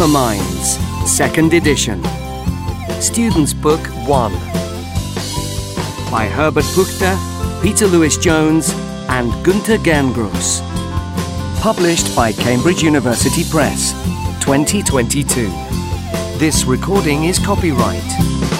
Superminds, 2nd edition. Students' Book 1. By Herbert Puchter, Peter Lewis-Jones and Günter Gerngross. Published by Cambridge University Press, 2022. This recording is copyright.